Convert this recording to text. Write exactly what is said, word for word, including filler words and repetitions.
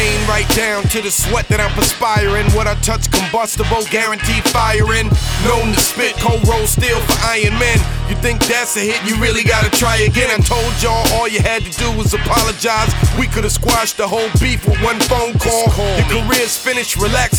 pain right down to the sweat that I'm perspiring. What I touch combustible, guaranteed firing. Known to spit cold roll steel for Iron Men. You think that's a hit, you really gotta try again. I told y'all all you had to do was apologize. We could've squashed the whole beef with one phone call. Your career's finished, relax,